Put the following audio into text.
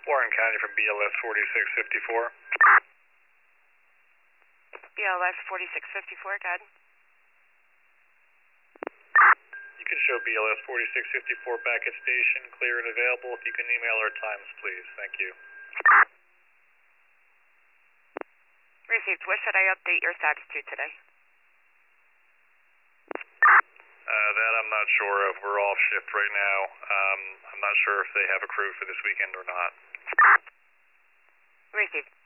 Warren County from BLS 4654. BLS 4654, good. You can show BLS 4654 back at station, clear and available. If you can email our times, please. Thank you. Received. What should I update your status to today? That I'm not sure of. We're off shift right now. I'm not sure if they have a crew for this weekend or not. Received.